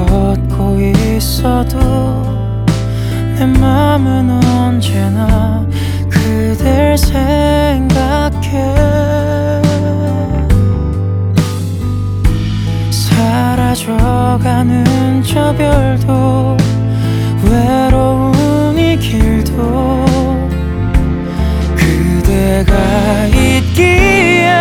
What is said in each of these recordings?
걷고 있어도 내 맘은 언제나 그댈 생각해. 사라져가는 저 별도 외로운 이 길도 그대가 있기에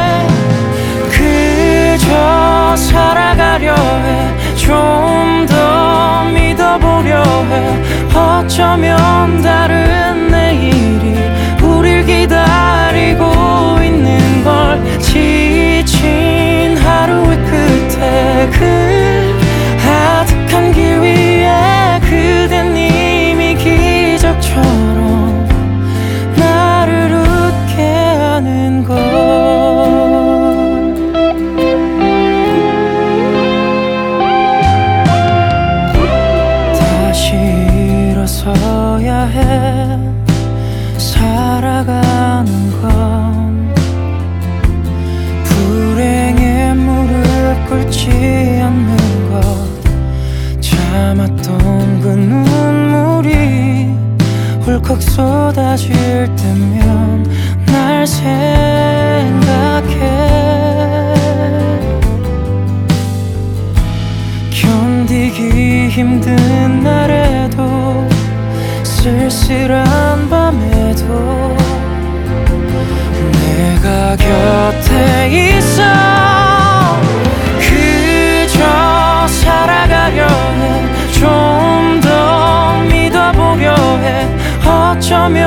그저 살아가려 해. 좀 더 믿어보려 해. 어쩌면 다른 내일이 우릴 기다리고 있는 걸. 지친 하루의 끝에 그 아득한 길 위에 그댄 이미 기적처럼 나를 웃게 하는 걸. 다시 일어서야 해. 살아가는 건 불행에 무릎 꿇지 않는 것. 참았던 그 눈물이 울컥 쏟아질 때면 날 생각해. 견디기 힘든 날에도 쓸쓸한 밤에도 내가 곁에 있어. 그저 살아가려 해. 좀 더 믿어보려 해. 어쩌면